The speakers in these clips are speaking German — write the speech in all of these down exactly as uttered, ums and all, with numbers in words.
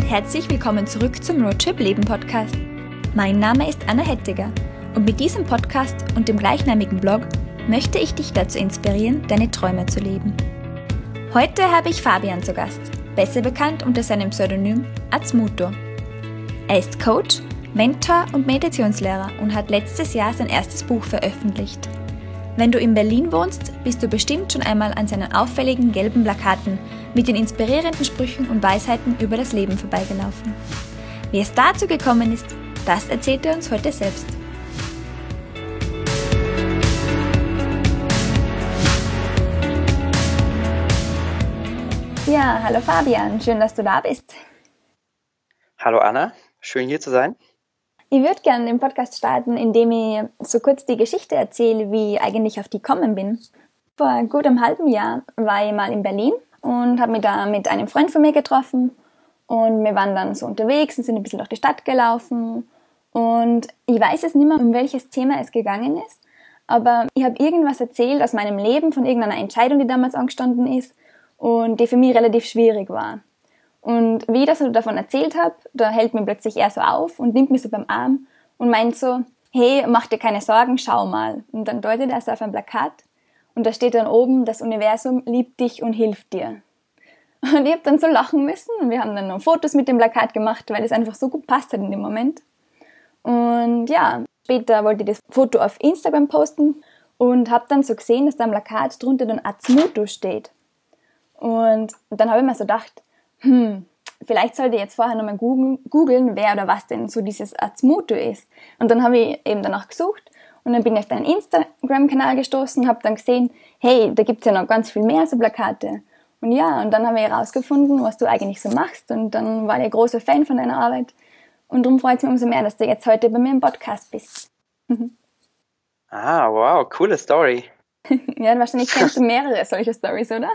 Herzlich willkommen zurück zum Roadtrip Leben Podcast. Mein Name ist Anna Hettiger und mit diesem Podcast und dem gleichnamigen Blog möchte ich dich dazu inspirieren, deine Träume zu leben. Heute habe ich Fabian zu Gast, besser bekannt unter seinem Pseudonym Atzmuto. Er ist Coach, Mentor und Meditationslehrer und hat letztes Jahr sein erstes Buch veröffentlicht. Wenn du in Berlin wohnst, bist du bestimmt schon einmal an seinen auffälligen gelben Plakaten mit den inspirierenden Sprüchen und Weisheiten über das Leben vorbeigelaufen. Wie es dazu gekommen ist, das erzählt er uns heute selbst. Ja, hallo Fabian, schön, dass du da bist. Hallo Anna, schön hier zu sein. Ich würde gerne den Podcast starten, indem ich so kurz die Geschichte erzähle, wie ich eigentlich auf die gekommen bin. Vor gut einem halben Jahr war ich mal in Berlin und habe mich da mit einem Freund von mir getroffen und wir waren dann so unterwegs und sind ein bisschen durch die Stadt gelaufen und ich weiß es nicht mehr, um welches Thema es gegangen ist, aber ich habe irgendwas erzählt aus meinem Leben, von irgendeiner Entscheidung, die damals angestanden ist und die für mich relativ schwierig war. Und wie ich das so davon erzählt habe, da hält mich plötzlich er so auf und nimmt mich so beim Arm und meint so, hey, mach dir keine Sorgen, schau mal. Und dann deutet er so auf ein Plakat und da steht dann oben, das Universum liebt dich und hilft dir. Und ich habe dann so lachen müssen und wir haben dann noch Fotos mit dem Plakat gemacht, weil es einfach so gut passt hat in dem Moment. Und ja, später wollte ich das Foto auf Instagram posten und habe dann so gesehen, dass da am Plakat drunter dann Atzmuto steht. Und dann habe ich mir so gedacht, hm, vielleicht sollte ich jetzt vorher nochmal googeln, wer oder was denn so dieses Atzmuto ist. Und dann habe ich eben danach gesucht und dann bin ich auf deinen Instagram-Kanal gestoßen und habe dann gesehen, hey, da gibt es ja noch ganz viel mehr so Plakate. Und ja, und dann habe ich herausgefunden, was du eigentlich so machst und dann war ich ein großer Fan von deiner Arbeit. Und darum freut es mich umso mehr, dass du jetzt heute bei mir im Podcast bist. Ah, wow, coole Story. Ja, wahrscheinlich kennst du mehrere solche Stories, oder?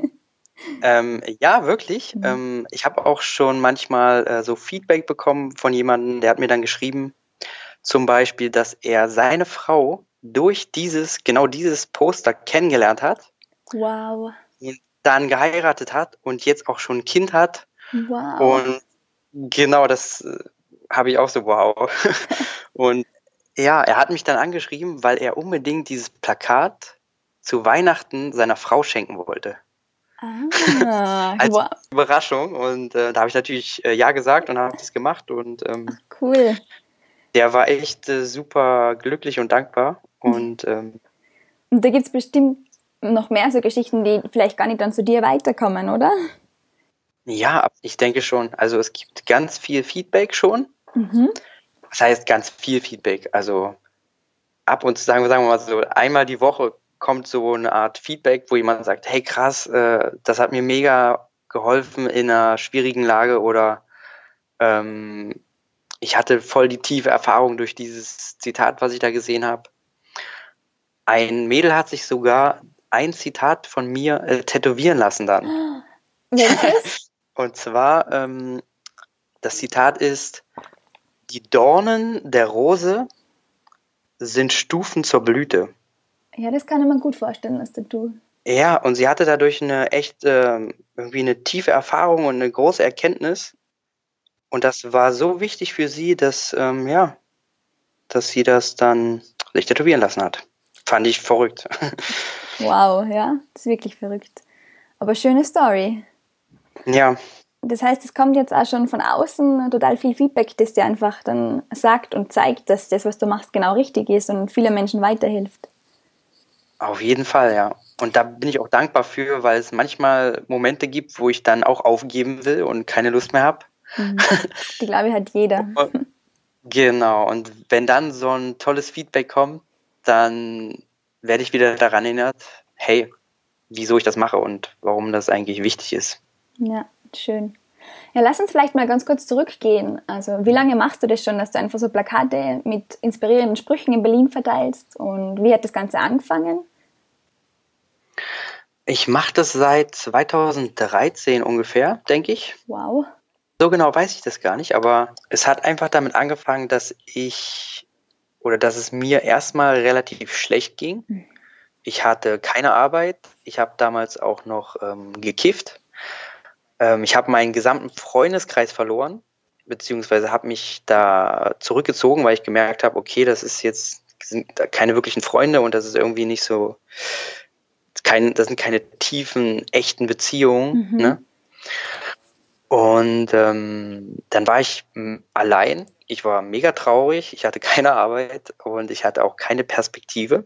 Ähm, ja, wirklich. Mhm. Ähm, ich habe auch schon manchmal äh, so Feedback bekommen von jemandem, der hat mir dann geschrieben, zum Beispiel, dass er seine Frau durch dieses, genau dieses Poster kennengelernt hat. Wow. Und dann geheiratet hat und jetzt auch schon ein Kind hat. Wow. Und genau, das äh, habe ich auch so, wow. Und ja, er hat mich dann angeschrieben, weil er unbedingt dieses Plakat zu Weihnachten seiner Frau schenken wollte. Ah, als wow. Überraschung und äh, da habe ich natürlich äh, ja gesagt und habe das gemacht und ähm, Ach, cool. Der war echt äh, super glücklich und dankbar und ähm, und da gibt es bestimmt noch mehr so Geschichten, die vielleicht gar nicht dann zu dir weiterkommen, oder? Ja, ich denke schon. Also es gibt ganz viel Feedback schon. Mhm. Das heißt ganz viel Feedback. Also ab und zu sagen wir, sagen wir mal so einmal die Woche kommt so eine Art Feedback, wo jemand sagt, hey krass, äh, das hat mir mega geholfen in einer schwierigen Lage oder ähm, ich hatte voll die tiefe Erfahrung durch dieses Zitat, was ich da gesehen habe. Ein Mädel hat sich sogar ein Zitat von mir äh, tätowieren lassen dann. Welches? Und zwar, ähm, das Zitat ist, die Dornen der Rose sind Stufen zur Blüte. Ja, das kann ich mir gut vorstellen, was du tust. Ja, und sie hatte dadurch eine echt äh, irgendwie eine tiefe Erfahrung und eine große Erkenntnis. Und das war so wichtig für sie, dass ähm, ja, dass sie das dann sich tätowieren lassen hat. Fand ich verrückt. Wow, ja, das ist wirklich verrückt. Aber schöne Story. Ja. Das heißt, es kommt jetzt auch schon von außen total viel Feedback, das dir einfach dann sagt und zeigt, dass das, was du machst, genau richtig ist und viele Menschen weiterhilft. Auf jeden Fall, ja. Und da bin ich auch dankbar für, weil es manchmal Momente gibt, wo ich dann auch aufgeben will und keine Lust mehr habe. Mhm. Die glaube ich hat jeder. Genau. Und wenn dann so ein tolles Feedback kommt, dann werde ich wieder daran erinnert, hey, wieso ich das mache und warum das eigentlich wichtig ist. Ja, schön. Ja, lass uns vielleicht mal ganz kurz zurückgehen. Also, wie lange machst du das schon, dass du einfach so Plakate mit inspirierenden Sprüchen in Berlin verteilst? Und wie hat das Ganze angefangen? Ich mache das seit zweitausenddreizehn ungefähr, denke ich. Wow. So genau weiß ich das gar nicht, aber es hat einfach damit angefangen, dass ich oder dass es mir erstmal relativ schlecht ging. Mhm. Ich hatte keine Arbeit. Ich habe damals auch noch ähm, gekifft. Ähm, ich habe meinen gesamten Freundeskreis verloren, beziehungsweise habe mich da zurückgezogen, weil ich gemerkt habe, okay, das ist jetzt sind keine wirklichen Freunde und das ist irgendwie nicht so, kein, das sind keine tiefen, echten Beziehungen. Mhm. Ne? Und ähm, dann war ich m, allein. Ich war mega traurig. Ich hatte keine Arbeit und ich hatte auch keine Perspektive.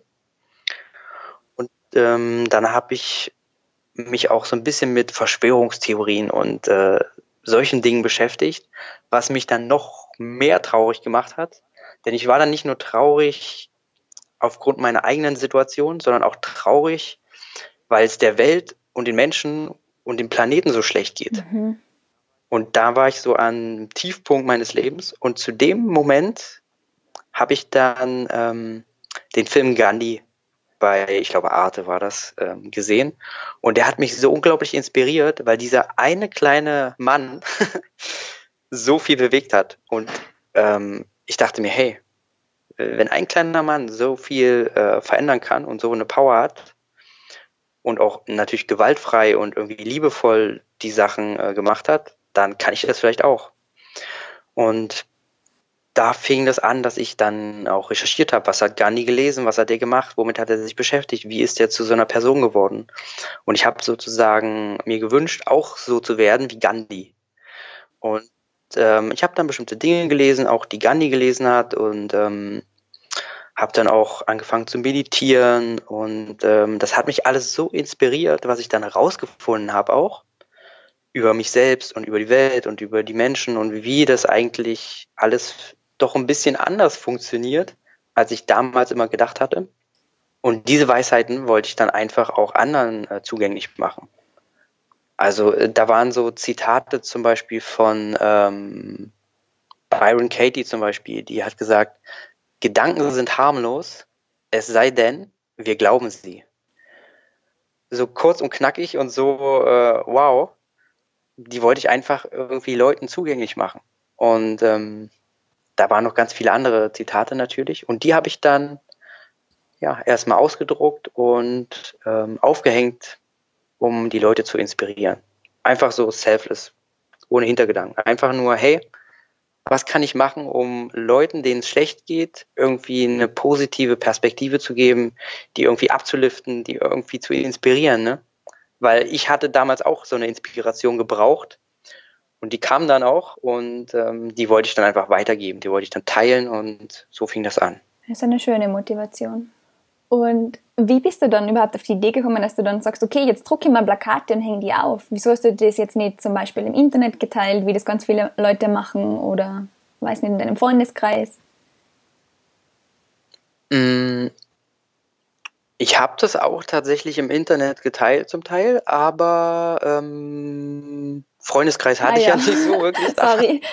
Und ähm, dann habe ich mich auch so ein bisschen mit Verschwörungstheorien und äh, solchen Dingen beschäftigt, was mich dann noch mehr traurig gemacht hat. Denn ich war dann nicht nur traurig aufgrund meiner eigenen Situation, sondern auch traurig, weil es der Welt und den Menschen und dem Planeten so schlecht geht. Mhm. Und da war ich so am Tiefpunkt meines Lebens. Und zu dem Moment habe ich dann ähm, den Film Gandhi bei, ich glaube, Arte war das, ähm, gesehen. Und der hat mich so unglaublich inspiriert, weil dieser eine kleine Mann so viel bewegt hat. Und ähm, ich dachte mir, hey, wenn ein kleiner Mann so viel äh, verändern kann und so eine Power hat und auch natürlich gewaltfrei und irgendwie liebevoll die Sachen äh, gemacht hat, dann kann ich das vielleicht auch. Und da fing das an, dass ich dann auch recherchiert habe, was hat Gandhi gelesen, was hat er gemacht, womit hat er sich beschäftigt, wie ist er zu so einer Person geworden. Und ich habe sozusagen mir gewünscht, auch so zu werden wie Gandhi. Und ähm, ich habe dann bestimmte Dinge gelesen, auch die Gandhi gelesen hat und ähm, habe dann auch angefangen zu meditieren und ähm, das hat mich alles so inspiriert, was ich dann herausgefunden habe auch über mich selbst und über die Welt und über die Menschen und wie das eigentlich alles doch ein bisschen anders funktioniert, als ich damals immer gedacht hatte. Und diese Weisheiten wollte ich dann einfach auch anderen äh, zugänglich machen. Also äh, da waren so Zitate zum Beispiel von ähm, Byron Katie zum Beispiel, die hat gesagt, Gedanken sind harmlos, es sei denn, wir glauben sie. So kurz und knackig und so, äh, wow, die wollte ich einfach irgendwie Leuten zugänglich machen. Und ähm, da waren noch ganz viele andere Zitate natürlich. Und die habe ich dann ja erstmal ausgedruckt und ähm, aufgehängt, um die Leute zu inspirieren. Einfach so selfless, ohne Hintergedanken. Einfach nur, hey, was kann ich machen, um Leuten, denen es schlecht geht, irgendwie eine positive Perspektive zu geben, die irgendwie abzuliften, die irgendwie zu inspirieren, ne? Weil ich hatte damals auch so eine Inspiration gebraucht und die kam dann auch und ähm, die wollte ich dann einfach weitergeben, die wollte ich dann teilen und so fing das an. Das ist eine schöne Motivation. Und wie bist du dann überhaupt auf die Idee gekommen, dass du dann sagst, okay, jetzt drucke ich mal Plakate und hänge die auf? Wieso hast du das jetzt nicht zum Beispiel im Internet geteilt, wie das ganz viele Leute machen oder, weiß nicht, in deinem Freundeskreis? Ich habe das auch tatsächlich im Internet geteilt zum Teil, aber ähm, Freundeskreis hatte Ah, ich ja ja. nicht so wirklich. Sorry.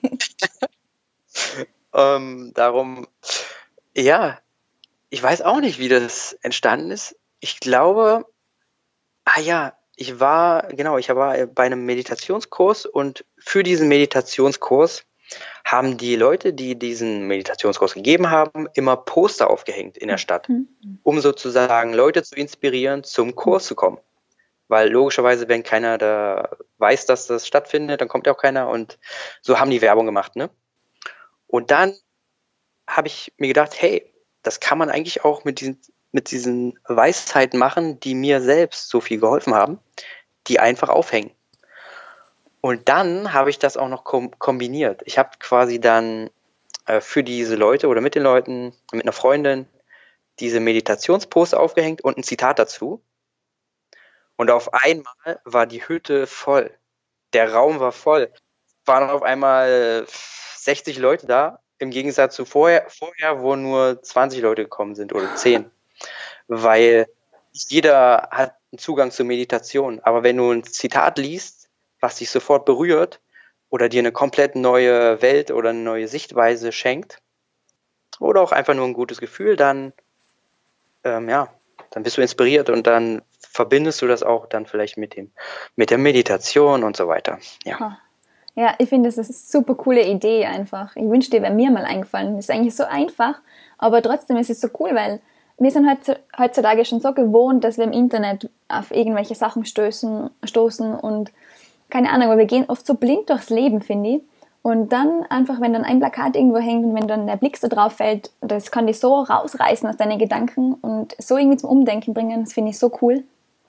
ähm, darum, ja, ich weiß auch nicht, wie das entstanden ist. Ich glaube, ah ja, ich war, genau, ich war bei einem Meditationskurs und für diesen Meditationskurs haben die Leute, die diesen Meditationskurs gegeben haben, immer Poster aufgehängt in der Stadt, um sozusagen Leute zu inspirieren, zum Kurs zu kommen. Weil logischerweise, wenn keiner da weiß, dass das stattfindet, dann kommt ja auch keiner und so haben die Werbung gemacht, ne? Und dann habe ich mir gedacht, hey, das kann man eigentlich auch mit diesen, mit diesen Weisheiten machen, die mir selbst so viel geholfen haben, die einfach aufhängen. Und dann habe ich das auch noch kom- kombiniert. Ich habe quasi dann äh, für diese Leute oder mit den Leuten, mit einer Freundin, diese Meditationsposter aufgehängt und ein Zitat dazu. Und auf einmal war die Hütte voll. Der Raum war voll. Es waren auf einmal sechzig Leute da, im Gegensatz zu vorher, vorher, wo nur zwanzig Leute gekommen sind oder zehn. Weil jeder hat einen Zugang zur Meditation. Aber wenn du ein Zitat liest, was dich sofort berührt oder dir eine komplett neue Welt oder eine neue Sichtweise schenkt oder auch einfach nur ein gutes Gefühl, dann, ähm, ja, dann bist du inspiriert und dann verbindest du das auch dann vielleicht mit dem, mit der Meditation und so weiter. Ja. Ja, ich finde, das ist eine super coole Idee einfach. Ich wünschte, die wäre mir mal eingefallen. Das ist eigentlich so einfach, aber trotzdem ist es so cool, weil wir sind heutzutage schon so gewohnt, dass wir im Internet auf irgendwelche Sachen stößen, stoßen und keine Ahnung, aber wir gehen oft so blind durchs Leben, finde ich. Und dann einfach, wenn dann ein Plakat irgendwo hängt und wenn dann der Blick so drauf fällt, das kann dich so rausreißen aus deinen Gedanken und so irgendwie zum Umdenken bringen, das finde ich so cool.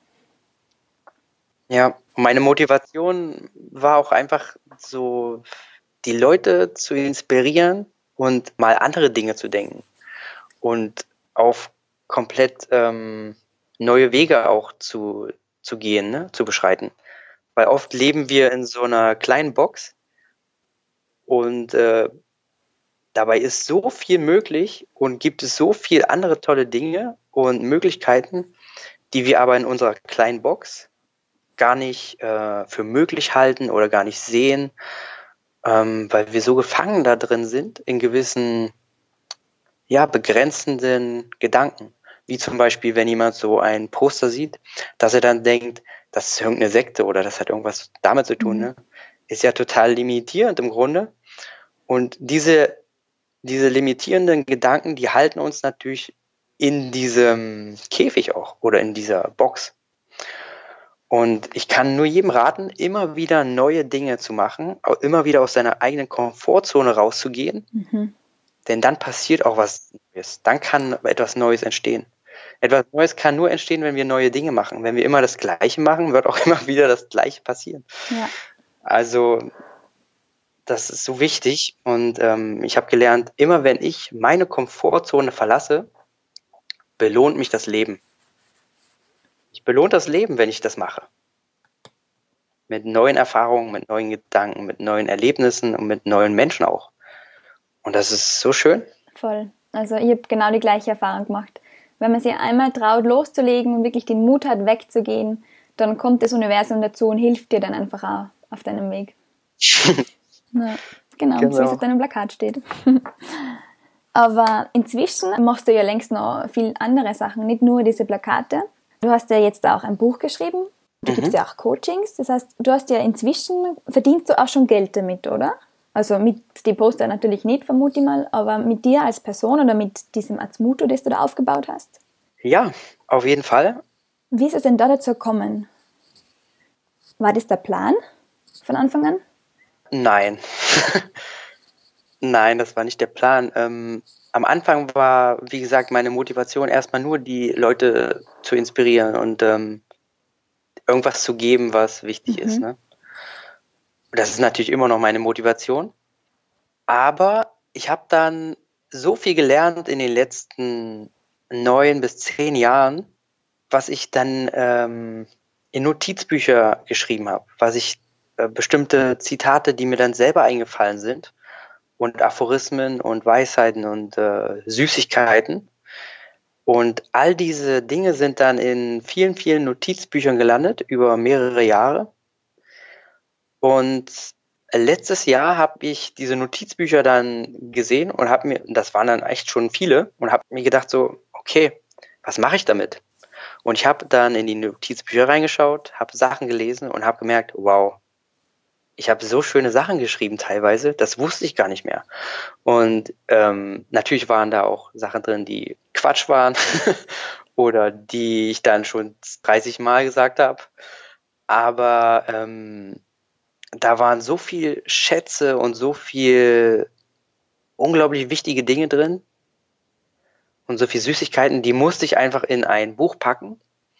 Ja, meine Motivation war auch einfach so, die Leute zu inspirieren und mal andere Dinge zu denken und auf komplett ähm, neue Wege auch zu, zu gehen, ne? Zu beschreiten. Weil oft leben wir in so einer kleinen Box und äh, dabei ist so viel möglich und gibt es so viel andere tolle Dinge und Möglichkeiten, die wir aber in unserer kleinen Box gar nicht äh, für möglich halten oder gar nicht sehen, ähm, weil wir so gefangen da drin sind in gewissen, ja, begrenzenden Gedanken. Wie zum Beispiel, wenn jemand so ein Poster sieht, dass er dann denkt, das ist irgendeine Sekte oder das hat irgendwas damit zu tun. Mhm. Ne? Ist ja total limitierend im Grunde. Und diese, diese limitierenden Gedanken, die halten uns natürlich in diesem Käfig auch oder in dieser Box. Und ich kann nur jedem raten, immer wieder neue Dinge zu machen, immer wieder aus seiner eigenen Komfortzone rauszugehen, mhm. denn dann passiert auch was Neues. Dann kann etwas Neues entstehen. Etwas Neues kann nur entstehen, wenn wir neue Dinge machen. Wenn wir immer das Gleiche machen, wird auch immer wieder das Gleiche passieren. Ja. Also das ist so wichtig und ähm, ich habe gelernt, immer wenn ich meine Komfortzone verlasse, belohnt mich das Leben. Ich belohne das Leben, wenn ich das mache. Mit neuen Erfahrungen, mit neuen Gedanken, mit neuen Erlebnissen und mit neuen Menschen auch. Und das ist so schön. Voll. Also ich habe genau die gleiche Erfahrung gemacht. Wenn man sich einmal traut, loszulegen und wirklich den Mut hat, wegzugehen, dann kommt das Universum dazu und hilft dir dann einfach auch auf deinem Weg. Ja, genau, genau, so wie es auf deinem Plakat steht. Aber inzwischen machst du ja längst noch viel andere Sachen, nicht nur diese Plakate. Du hast ja jetzt auch ein Buch geschrieben, du mhm. gibst ja auch Coachings, das heißt, du hast ja inzwischen, verdienst du auch schon Geld damit, oder? Also mit den Poster natürlich nicht, vermute ich mal, aber mit dir als Person oder mit diesem Azmuto, das du da aufgebaut hast? Ja, auf jeden Fall. Wie ist es denn da dazu gekommen? War das der Plan von Anfang an? Nein. Nein, das war nicht der Plan. Ähm, am Anfang war, wie gesagt, meine Motivation erstmal nur, die Leute zu inspirieren und ähm, irgendwas zu geben, was wichtig mhm. ist. Ne? Das ist natürlich immer noch meine Motivation. Aber ich habe dann so viel gelernt in den letzten neun bis zehn Jahren, was ich dann ähm, in Notizbücher geschrieben habe, was ich äh, bestimmte Zitate, die mir dann selber eingefallen sind, und Aphorismen und Weisheiten und äh, Süßigkeiten. Und all diese Dinge sind dann in vielen, vielen Notizbüchern gelandet, über mehrere Jahre. Und letztes Jahr habe ich diese Notizbücher dann gesehen und habe mir, das waren dann echt schon viele, und habe mir gedacht so, okay, was mache ich damit? Und ich habe dann in die Notizbücher reingeschaut, habe Sachen gelesen und habe gemerkt, wow, ich habe so schöne Sachen geschrieben teilweise, das wusste ich gar nicht mehr. Und ähm, natürlich waren da auch Sachen drin, die Quatsch waren oder die ich dann schon dreißig Mal gesagt habe. Aber ähm, da waren so viel Schätze und so viel unglaublich wichtige Dinge drin und so viel Süßigkeiten, die musste ich einfach in ein Buch packen,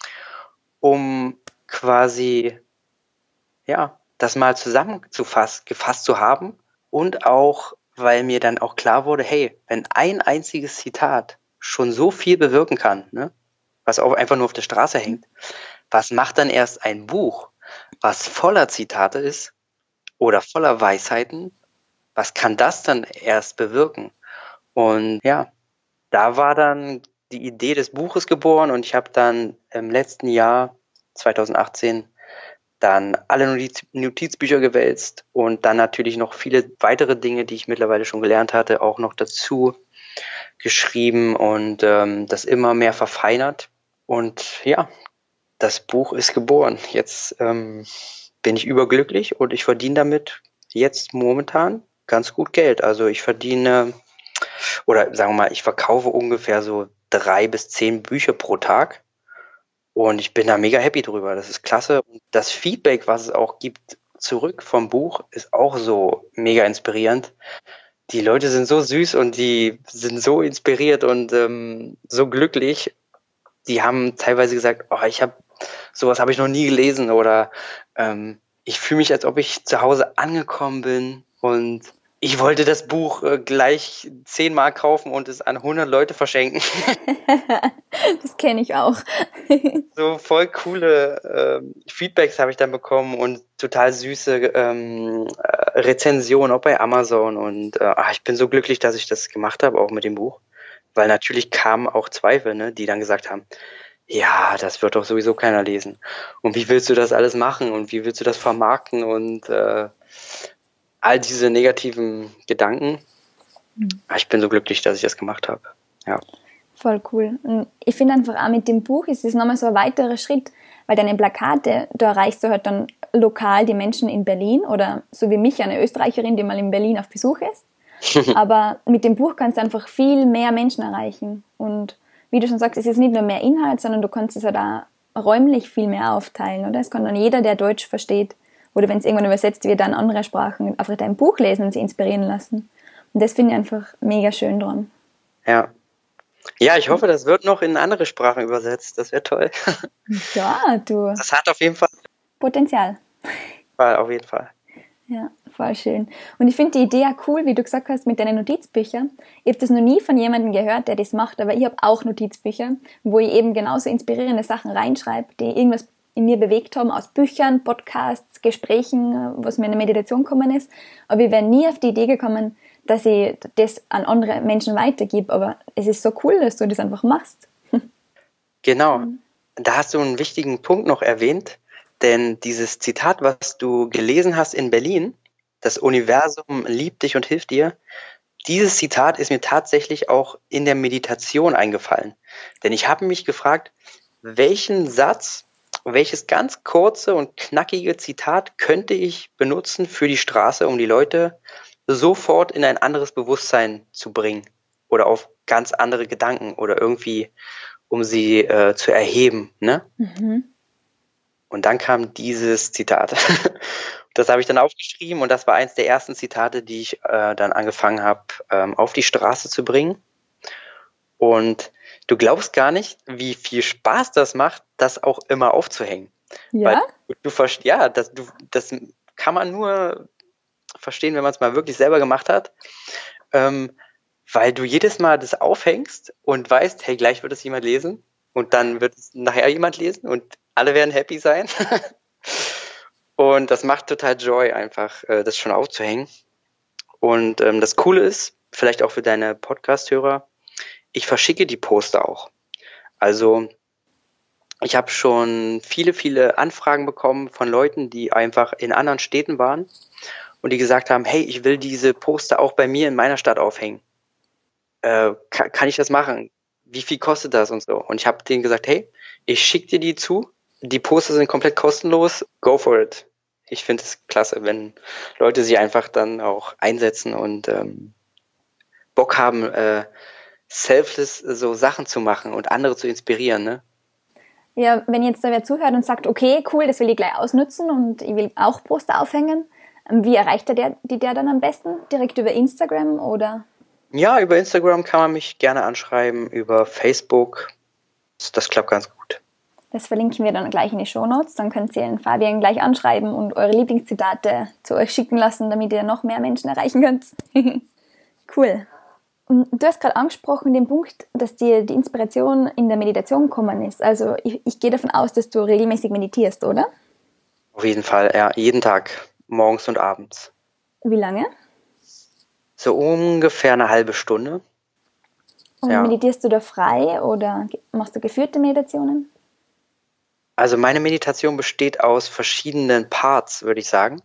um quasi, ja, das mal zusammengefasst gefasst zu haben und auch, weil mir dann auch klar wurde, hey, wenn ein einziges Zitat schon so viel bewirken kann, ne, was auch einfach nur auf der Straße hängt, was macht dann erst ein Buch, was voller Zitate ist oder voller Weisheiten, was kann das dann erst bewirken? Und ja, da war dann die Idee des Buches geboren und ich habe dann im letzten Jahr, zwanzig achtzehn, dann alle Notiz- Notizbücher gewälzt und dann natürlich noch viele weitere Dinge, die ich mittlerweile schon gelernt hatte, auch noch dazu geschrieben und ähm, das immer mehr verfeinert. Und ja, das Buch ist geboren. Jetzt ähm, bin ich überglücklich und ich verdiene damit jetzt momentan ganz gut Geld. Also ich verdiene, oder sagen wir mal, ich verkaufe ungefähr so drei bis zehn Bücher pro Tag. Und ich bin da mega happy drüber. Das ist klasse. Und das Feedback, was es auch gibt zurück vom Buch ist auch so mega inspirierend. Die Leute sind so süß und die sind so inspiriert und ähm, so glücklich. Die haben teilweise gesagt, oh, ich habe sowas habe ich noch nie gelesen oder ähm, ich fühle mich, als ob ich zu Hause angekommen bin und ich wollte das Buch äh, gleich zehnmal kaufen und es an hundert Leute verschenken. Das kenne ich auch. So voll coole ähm, Feedbacks habe ich dann bekommen und total süße ähm, äh, Rezensionen auch bei Amazon und äh, ach, ich bin so glücklich, dass ich das gemacht habe, auch mit dem Buch, weil natürlich kamen auch Zweifel, ne, die dann gesagt haben, ja, das wird doch sowieso keiner lesen und wie willst du das alles machen und wie willst du das vermarkten und äh, all diese negativen Gedanken. Mhm. Ich bin so glücklich, dass ich das gemacht habe. Ja. Voll cool. Und ich finde einfach auch mit dem Buch ist es nochmal so ein weiterer Schritt, weil deine Plakate, da erreichst du halt dann lokal die Menschen in Berlin oder so wie mich, eine Österreicherin, die mal in Berlin auf Besuch ist. Aber mit dem Buch kannst du einfach viel mehr Menschen erreichen. Und wie du schon sagst, es ist nicht nur mehr Inhalt, sondern du kannst es halt auch räumlich viel mehr aufteilen, oder? Es kann dann jeder, der Deutsch versteht, oder wenn es irgendwann übersetzt wird, dann andere Sprachen, einfach dein Buch lesen und sie inspirieren lassen. Und das finde ich einfach mega schön dran. Ja. Ja, ich hoffe, das wird noch in andere Sprachen übersetzt. Das wäre toll. Ja, du. Das hat auf jeden Fall Potenzial. Auf jeden Fall. Ja, voll schön. Und ich finde die Idee auch cool, wie du gesagt hast, mit deinen Notizbüchern. Ich habe das noch nie von jemandem gehört, der das macht, aber ich habe auch Notizbücher, wo ich eben genauso inspirierende Sachen reinschreibe, die irgendwas in mir bewegt haben, aus Büchern, Podcasts, Gesprächen, was mir in der Meditation gekommen ist. Aber ich wäre nie auf die Idee gekommen, dass ich das an andere Menschen weitergebe. Aber es ist so cool, dass du das einfach machst. Genau. Da hast du einen wichtigen Punkt noch erwähnt, denn dieses Zitat, was du gelesen hast in Berlin, das Universum liebt dich und hilft dir, dieses Zitat ist mir tatsächlich auch in der Meditation eingefallen. Denn ich habe mich gefragt, welchen Satz, welches ganz kurze und knackige Zitat könnte ich benutzen für die Straße, um die Leute sofort in ein anderes Bewusstsein zu bringen oder auf ganz andere Gedanken oder irgendwie, um sie äh, zu erheben, ne? Mhm. Und dann kam dieses Zitat. Das habe ich dann aufgeschrieben und das war eins der ersten Zitate, die ich äh, dann angefangen habe, ähm, auf die Straße zu bringen. Und du glaubst gar nicht, wie viel Spaß das macht, das auch immer aufzuhängen. Ja? Weil du, du, ja, das, du, das kann man nur verstehen, wenn man es mal wirklich selber gemacht hat. Ähm, weil du jedes Mal das aufhängst und weißt, hey, gleich wird es jemand lesen und dann wird es nachher jemand lesen und alle werden happy sein. Und das macht total Joy, einfach äh, das schon aufzuhängen. Und ähm, das Coole ist, vielleicht auch für deine Podcast-Hörer, ich verschicke die Poster auch. Also ich habe schon viele, viele Anfragen bekommen von Leuten, die einfach in anderen Städten waren und die gesagt haben, hey, ich will diese Poster auch bei mir in meiner Stadt aufhängen. Äh, kann, kann ich das machen? Wie viel kostet das und so? Und ich habe denen gesagt, hey, ich schicke dir die zu. Die Poster sind komplett kostenlos. Go for it. Ich finde es klasse, wenn Leute sich einfach dann auch einsetzen und ähm, Bock haben, äh, selfless so Sachen zu machen und andere zu inspirieren, ne? Ja, wenn jetzt da wer zuhört und sagt, okay, cool, das will ich gleich ausnutzen und ich will auch Poster aufhängen, wie erreicht der, der die der dann am besten? Direkt über Instagram oder? Ja, über Instagram kann man mich gerne anschreiben, über Facebook. Das, das klappt ganz gut. Das verlinken wir dann gleich in die Shownotes. Dann könnt ihr den Fabian gleich anschreiben und eure Lieblingszitate zu euch schicken lassen, damit ihr noch mehr Menschen erreichen könnt. Cool. Und du hast gerade angesprochen den Punkt, dass dir die Inspiration in der Meditation gekommen ist. Also ich, ich gehe davon aus, dass du regelmäßig meditierst, oder? Auf jeden Fall, ja. Jeden Tag, morgens und abends. Wie lange? So ungefähr eine halbe Stunde. Und ja. Meditierst du da frei oder machst du geführte Meditationen? Also meine Meditation besteht aus verschiedenen Parts, würde ich sagen.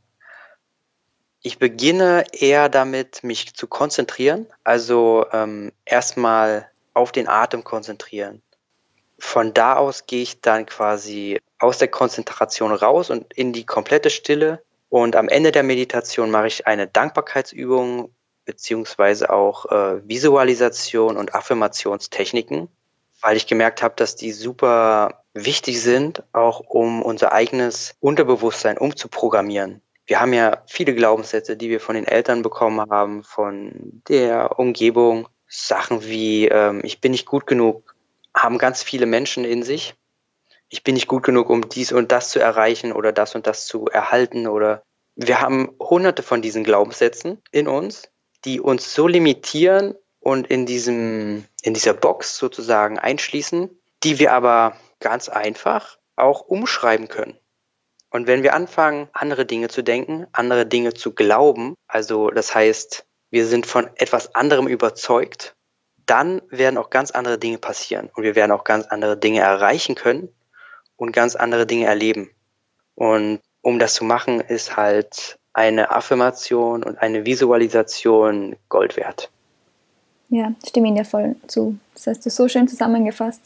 Ich beginne eher damit, mich zu konzentrieren, also ähm, erstmal auf den Atem konzentrieren. Von da aus gehe ich dann quasi aus der Konzentration raus und in die komplette Stille. Und am Ende der Meditation mache ich eine Dankbarkeitsübung beziehungsweise auch äh, Visualisation und Affirmationstechniken, weil ich gemerkt habe, dass die super wichtig sind, auch um unser eigenes Unterbewusstsein umzuprogrammieren. Wir haben ja viele Glaubenssätze, die wir von den Eltern bekommen haben, von der Umgebung. Sachen wie, ähm, ich bin nicht gut genug, haben ganz viele Menschen in sich. Ich bin nicht gut genug, um dies und das zu erreichen oder das und das zu erhalten. Oder wir haben hunderte von diesen Glaubenssätzen in uns, die uns so limitieren und in diesem, in dieser Box sozusagen einschließen, die wir aber ganz einfach auch umschreiben können. Und wenn wir anfangen, andere Dinge zu denken, andere Dinge zu glauben, also das heißt, wir sind von etwas anderem überzeugt, dann werden auch ganz andere Dinge passieren und wir werden auch ganz andere Dinge erreichen können und ganz andere Dinge erleben. Und um das zu machen, ist halt eine Affirmation und eine Visualisation Gold wert. Ja, stimme Ihnen ja voll zu. Das hast du so schön zusammengefasst.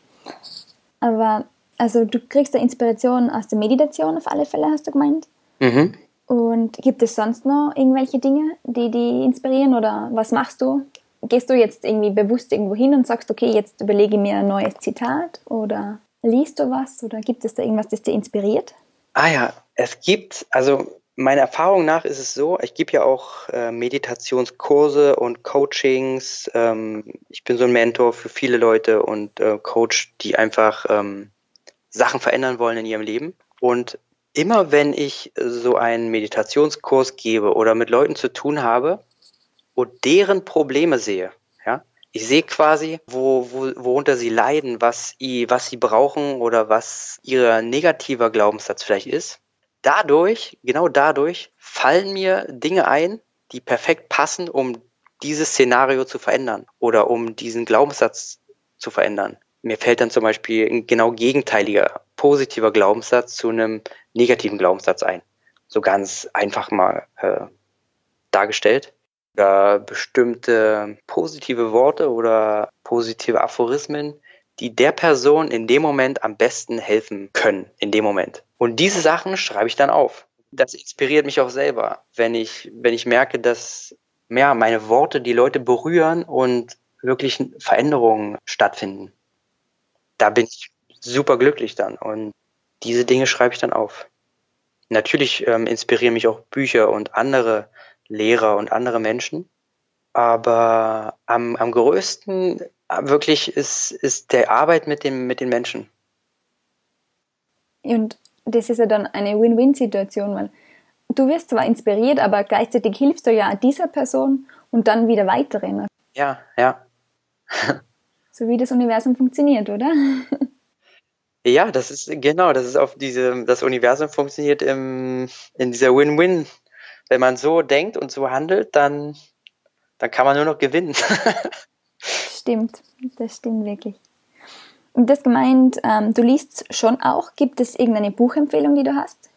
Aber also du kriegst da Inspiration aus der Meditation auf alle Fälle, hast du gemeint? Mhm. Und gibt es sonst noch irgendwelche Dinge, die dich inspirieren oder was machst du? Gehst du jetzt irgendwie bewusst irgendwo hin und sagst, okay, jetzt überlege ich mir ein neues Zitat oder liest du was oder gibt es da irgendwas, das dich inspiriert? Ah ja, es gibt, also meiner Erfahrung nach ist es so, ich gebe ja auch äh, Meditationskurse und Coachings. Ähm, ich bin so ein Mentor für viele Leute und äh, Coach, die einfach ähm, Sachen verändern wollen in ihrem Leben. Und immer wenn ich so einen Meditationskurs gebe oder mit Leuten zu tun habe und deren Probleme sehe, ja, ich sehe quasi, wo, wo, worunter sie leiden, was, i, was sie brauchen oder was ihr negativer Glaubenssatz vielleicht ist. Dadurch, genau dadurch, fallen mir Dinge ein, die perfekt passen, um dieses Szenario zu verändern oder um diesen Glaubenssatz zu verändern. Mir fällt dann zum Beispiel ein genau gegenteiliger, positiver Glaubenssatz zu einem negativen Glaubenssatz ein. So ganz einfach mal äh, dargestellt. Oder bestimmte positive Worte oder positive Aphorismen, die der Person in dem Moment am besten helfen können, in dem Moment. Und diese Sachen schreibe ich dann auf. Das inspiriert mich auch selber, wenn ich, wenn ich merke, dass ja, meine Worte die Leute berühren und wirklich Veränderungen stattfinden. Da bin ich super glücklich dann und diese Dinge schreibe ich dann auf. Natürlich ähm, inspirieren mich auch Bücher und andere Lehrer und andere Menschen, aber am, am größten wirklich ist, ist der Arbeit mit, dem, mit den Menschen. Und das ist ja dann eine Win-Win-Situation, weil du wirst zwar inspiriert, aber gleichzeitig hilfst du ja dieser Person und dann wieder weiteren. Ja, ja. So wie das Universum funktioniert, oder? Ja, das ist genau, das ist auf diese, das Universum funktioniert im, in dieser Win-Win. Wenn man so denkt und so handelt, dann, dann kann man nur noch gewinnen. Stimmt, das stimmt wirklich. Und das gemeint, ähm, du liest schon auch. Gibt es irgendeine Buchempfehlung, die du hast?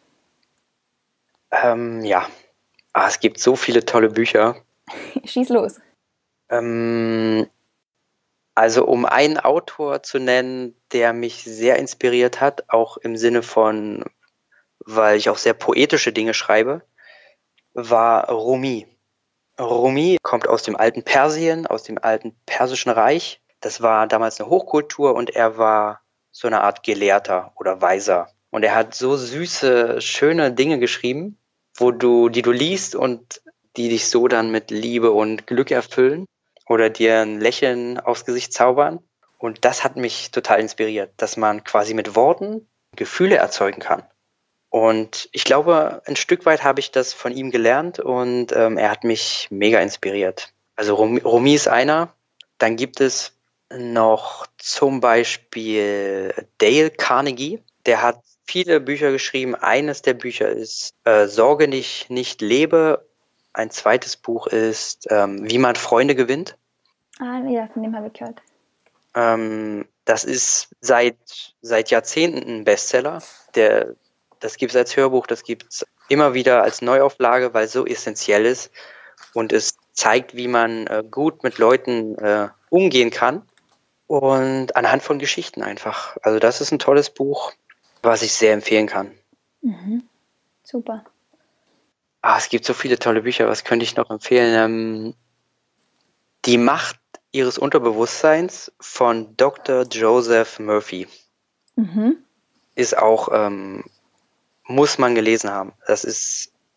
Ähm, ja, ah, es gibt so viele tolle Bücher. Schieß los. Ähm, also um einen Autor zu nennen, der mich sehr inspiriert hat, auch im Sinne von, weil ich auch sehr poetische Dinge schreibe, war Rumi. Rumi kommt aus dem alten Persien, aus dem alten Persischen Reich. Das war damals eine Hochkultur und er war so eine Art Gelehrter oder Weiser. Und er hat so süße, schöne Dinge geschrieben, wo du, die du liest und die dich so dann mit Liebe und Glück erfüllen oder dir ein Lächeln aufs Gesicht zaubern. Und das hat mich total inspiriert, dass man quasi mit Worten Gefühle erzeugen kann. Und ich glaube, ein Stück weit habe ich das von ihm gelernt und ähm, er hat mich mega inspiriert. Also Rumi, Rumi ist einer. Dann gibt es noch zum Beispiel Dale Carnegie. Der hat viele Bücher geschrieben. Eines der Bücher ist äh, Sorge nicht, nicht lebe. Ein zweites Buch ist ähm, Wie man Freunde gewinnt. Ah, ja, von dem habe ich gehört. Ähm, das ist seit, seit Jahrzehnten ein Bestseller. Der Das gibt es als Hörbuch, das gibt es immer wieder als Neuauflage, weil es so essentiell ist und es zeigt, wie man äh, gut mit Leuten äh, umgehen kann und anhand von Geschichten einfach. Also das ist ein tolles Buch, was ich sehr empfehlen kann. Mhm. Super. Ah, es gibt so viele tolle Bücher, was könnte ich noch empfehlen? Ähm, Die Macht ihres Unterbewusstseins von Doktor Joseph Murphy Mhm. ist auch, ähm, muss man gelesen haben. Das ist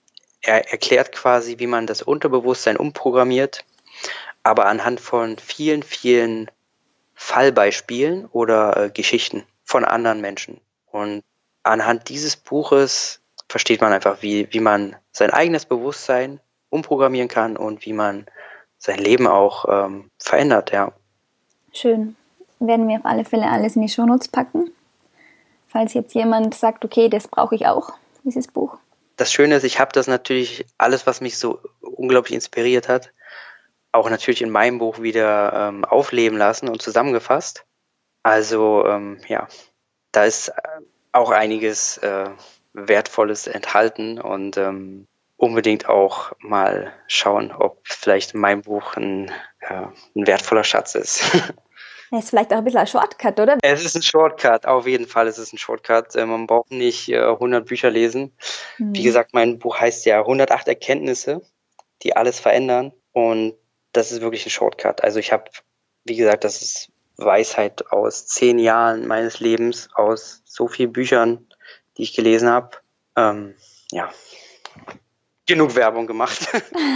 er erklärt quasi, wie man das Unterbewusstsein umprogrammiert, aber anhand von vielen, vielen Fallbeispielen oder äh, Geschichten von anderen Menschen. Und anhand dieses Buches versteht man einfach, wie, wie man sein eigenes Bewusstsein umprogrammieren kann und wie man sein Leben auch ähm, verändert, ja. Schön. Werden wir auf alle Fälle alles in die Shownotes packen. Falls jetzt jemand sagt, okay, das brauche ich auch, dieses Buch. Das Schöne ist, ich habe das natürlich, alles, was mich so unglaublich inspiriert hat, auch natürlich in meinem Buch wieder ähm, aufleben lassen und zusammengefasst. Also ähm, ja, da ist auch einiges äh, Wertvolles enthalten und ähm, unbedingt auch mal schauen, ob vielleicht mein Buch ein, äh, ein wertvoller Schatz ist. Das ist vielleicht auch ein bisschen ein Shortcut, oder? Es ist ein Shortcut, auf jeden Fall ist es ein Shortcut. Äh, man braucht nicht äh, hundert Bücher lesen. Mhm. Wie gesagt, mein Buch heißt ja hundertacht Erkenntnisse, die alles verändern. Und das ist wirklich ein Shortcut. Also ich habe, wie gesagt, das ist Weisheit aus zehn Jahren meines Lebens, aus so vielen Büchern, die ich gelesen habe. Ähm, ja, genug Werbung gemacht.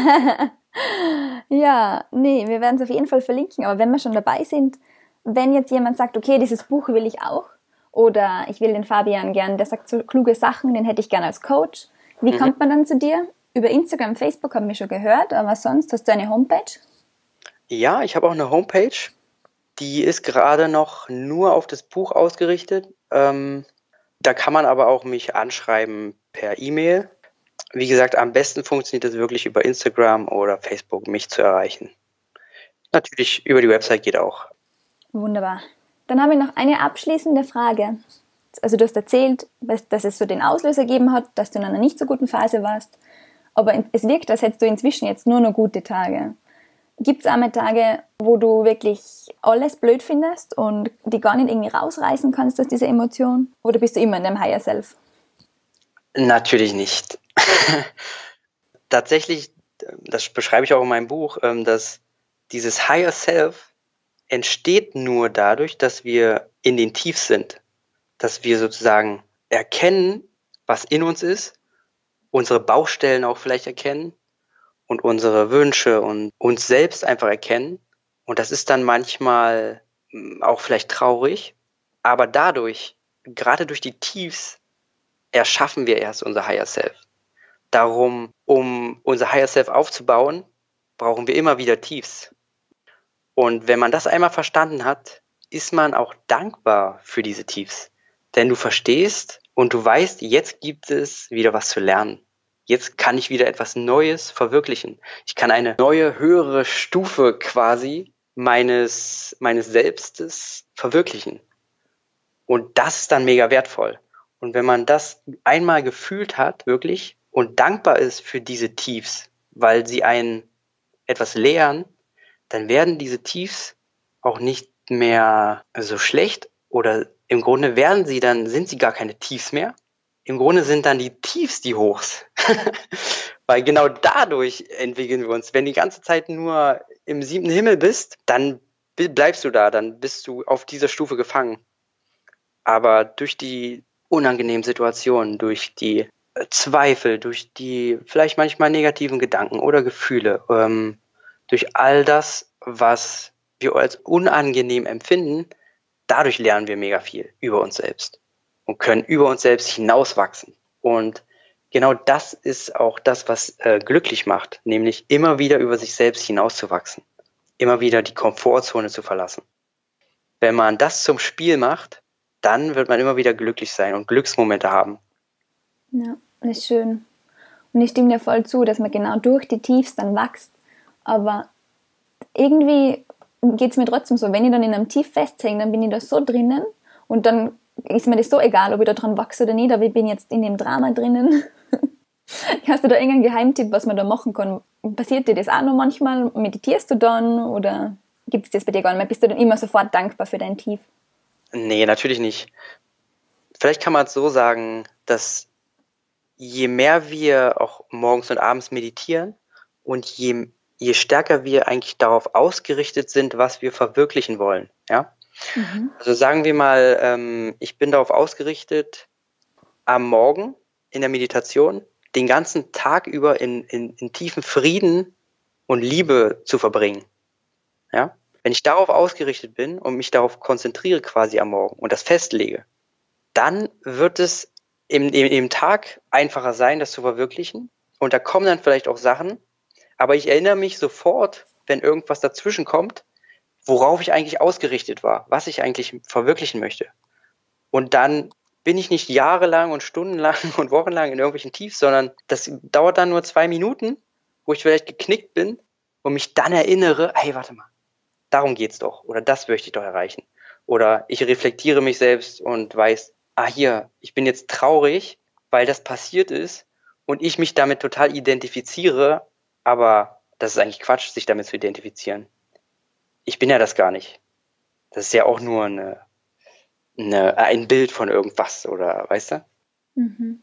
Ja, nee, wir werden es auf jeden Fall verlinken. Aber wenn wir schon dabei sind, wenn jetzt jemand sagt, okay, dieses Buch will ich auch, oder ich will den Fabian gern, der sagt so kluge Sachen, den hätte ich gern als Coach. Wie mhm. kommt man dann zu dir? Über Instagram, Facebook haben wir schon gehört, aber sonst hast du eine Homepage? Ja, ich habe auch eine Homepage. Die ist gerade noch nur auf das Buch ausgerichtet. Ähm, da kann man aber auch mich anschreiben per E-Mail. Wie gesagt, am besten funktioniert es wirklich über Instagram oder Facebook, mich zu erreichen. Natürlich über die Website geht auch. Wunderbar. Dann habe ich noch eine abschließende Frage. Also du hast erzählt, dass es so den Auslöser gegeben hat, dass du in einer nicht so guten Phase warst. Aber es wirkt, als hättest du inzwischen jetzt nur noch gute Tage. Gibt es einmal Tage, wo du wirklich alles blöd findest und die gar nicht irgendwie rausreißen kannst aus dieser Emotion? Oder bist du immer in deinem Higher Self? Natürlich nicht. Tatsächlich, das beschreibe ich auch in meinem Buch, dass dieses Higher Self entsteht nur dadurch, dass wir in den Tiefs sind. Dass wir sozusagen erkennen, was in uns ist, unsere Baustellen auch vielleicht erkennen und unsere Wünsche und uns selbst einfach erkennen. Und das ist dann manchmal auch vielleicht traurig, aber dadurch, gerade durch die Tiefs, erschaffen wir erst unser Higher Self. Darum, um unser Higher Self aufzubauen, brauchen wir immer wieder Tiefs. Und wenn man das einmal verstanden hat, ist man auch dankbar für diese Tiefs. Denn du verstehst und du weißt, jetzt gibt es wieder was zu lernen. Jetzt kann ich wieder etwas Neues verwirklichen. Ich kann eine neue, höhere Stufe quasi meines, meines Selbstes verwirklichen. Und das ist dann mega wertvoll. Und wenn man das einmal gefühlt hat, wirklich, und dankbar ist für diese Tiefs, weil sie einen etwas lehren, dann werden diese Tiefs auch nicht mehr so schlecht oder im Grunde werden sie dann, sind sie gar keine Tiefs mehr. Im Grunde sind dann die Tiefs die Hochs. Weil genau dadurch entwickeln wir uns. Wenn du die ganze Zeit nur im siebten Himmel bist, dann bleibst du da, dann bist du auf dieser Stufe gefangen. Aber durch die unangenehmen Situationen, durch die Zweifel, durch die vielleicht manchmal negativen Gedanken oder Gefühle, ähm, durch all das, was wir als unangenehm empfinden, dadurch lernen wir mega viel über uns selbst und können über uns selbst hinauswachsen. Und genau das ist auch das, was äh, glücklich macht, nämlich immer wieder über sich selbst hinauszuwachsen, immer wieder die Komfortzone zu verlassen. Wenn man das zum Spiel macht, dann wird man immer wieder glücklich sein und Glücksmomente haben. Ja, das ist schön. Und ich stimme dir voll zu, dass man genau durch die Tiefs dann wächst. Aber irgendwie geht es mir trotzdem so, wenn ich dann in einem Tief festhänge, dann bin ich da so drinnen und dann ist mir das so egal, ob ich da dran wachse oder nicht, aber ich bin jetzt in dem Drama drinnen. Hast du da irgendeinen Geheimtipp, was man da machen kann? Passiert dir das auch noch manchmal? Meditierst du dann oder gibt es das bei dir gar nicht mehr? Bist du dann immer sofort dankbar für dein Tief? Nee, natürlich nicht. Vielleicht kann man es so sagen, dass je mehr wir auch morgens und abends meditieren und je, je stärker wir eigentlich darauf ausgerichtet sind, was wir verwirklichen wollen, ja. Mhm. Also sagen wir mal, ähm, ich bin darauf ausgerichtet, am Morgen in der Meditation den ganzen Tag über in, in, in tiefen Frieden und Liebe zu verbringen. Ja? Wenn ich darauf ausgerichtet bin und mich darauf konzentriere quasi am Morgen und das festlege, dann wird es im, im, im Tag einfacher sein, das zu verwirklichen. Und da kommen dann vielleicht auch Sachen, aber ich erinnere mich sofort, wenn irgendwas dazwischen kommt, worauf ich eigentlich ausgerichtet war, was ich eigentlich verwirklichen möchte. Und dann bin ich nicht jahrelang und stundenlang und wochenlang in irgendwelchen Tiefs, sondern das dauert dann nur zwei Minuten, wo ich vielleicht geknickt bin und mich dann erinnere, hey, warte mal, darum geht's doch oder das möchte ich doch erreichen. Oder ich reflektiere mich selbst und weiß, ah hier, ich bin jetzt traurig, weil das passiert ist und ich mich damit total identifiziere, aber das ist eigentlich Quatsch, sich damit zu identifizieren. Ich bin ja das gar nicht. Das ist ja auch nur eine, eine, ein Bild von irgendwas, oder weißt du? Mhm.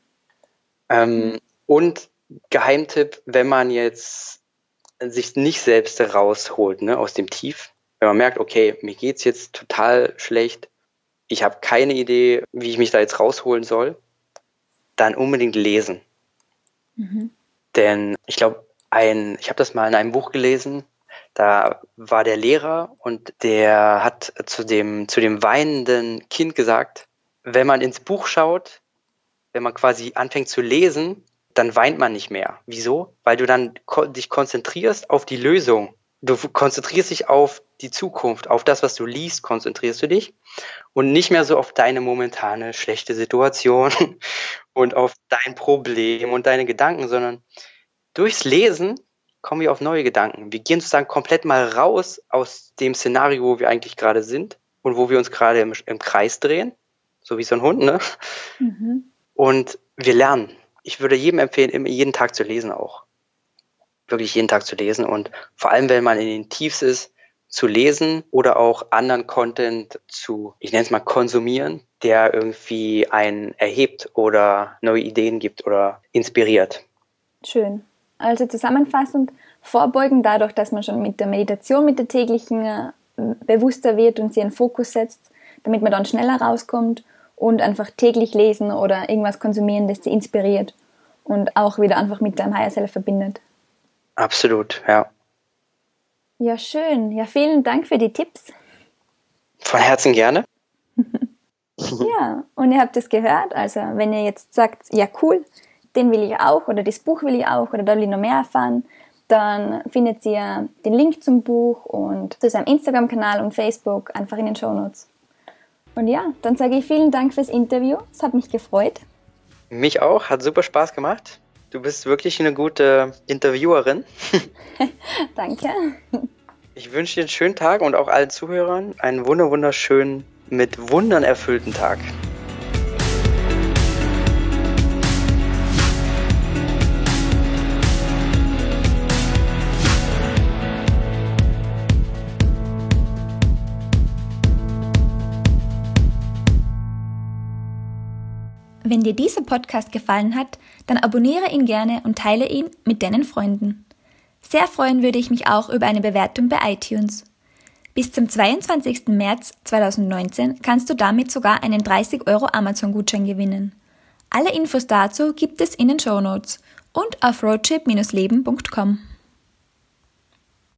Ähm, und Geheimtipp, wenn man jetzt sich nicht selbst rausholt, ne, aus dem Tief, wenn man merkt, okay, mir geht's jetzt total schlecht, ich habe keine Idee, wie ich mich da jetzt rausholen soll, dann unbedingt lesen. Mhm. Denn ich glaube, ein, ich habe das mal in einem Buch gelesen, da war der Lehrer und der hat zu dem, zu dem weinenden Kind gesagt, wenn man ins Buch schaut, wenn man quasi anfängt zu lesen, dann weint man nicht mehr. Wieso? Weil du dann ko- dich konzentrierst auf die Lösung. Du konzentrierst dich auf die Zukunft, auf das, was du liest, konzentrierst du dich und nicht mehr so auf deine momentane schlechte Situation und auf dein Problem und deine Gedanken, sondern durchs Lesen kommen wir auf neue Gedanken. Wir gehen sozusagen komplett mal raus aus dem Szenario, wo wir eigentlich gerade sind und wo wir uns gerade im, im Kreis drehen, so wie so ein Hund, ne? Mhm. Und wir lernen. Ich würde jedem empfehlen, jeden Tag zu lesen auch. Wirklich jeden Tag zu lesen und vor allem, wenn man in den Tiefs ist, zu lesen oder auch anderen Content zu, ich nenne es mal konsumieren, der irgendwie einen erhebt oder neue Ideen gibt oder inspiriert. Schön. Also zusammenfassend, vorbeugen dadurch, dass man schon mit der Meditation, mit der täglichen äh, bewusster wird und sie einen Fokus setzt, damit man dann schneller rauskommt und einfach täglich lesen oder irgendwas konsumieren, das sie inspiriert und auch wieder einfach mit deinem Higher Self verbindet. Absolut, ja. Ja, schön. Ja, vielen Dank für die Tipps. Von Herzen gerne. Ja, und ihr habt es gehört, also wenn ihr jetzt sagt, ja cool, den will ich auch oder das Buch will ich auch oder da will ich noch mehr erfahren, dann findet ihr den Link zum Buch und zu seinem Instagram-Kanal und Facebook einfach in den Shownotes. Und ja, dann sage ich vielen Dank fürs Interview, es hat mich gefreut. Mich auch, hat super Spaß gemacht. Du bist wirklich eine gute Interviewerin. Danke. Ich wünsche dir einen schönen Tag und auch allen Zuhörern einen wunderschönen, mit Wundern erfüllten Tag. Wenn dir dieser Podcast gefallen hat, dann abonniere ihn gerne und teile ihn mit deinen Freunden. Sehr freuen würde ich mich auch über eine Bewertung bei iTunes. Bis zum zweiundzwanzigsten März zweitausendneunzehn kannst du damit sogar einen dreißig Euro Amazon-Gutschein gewinnen. Alle Infos dazu gibt es in den Shownotes und auf roadtrip Bindestrich leben Punkt com.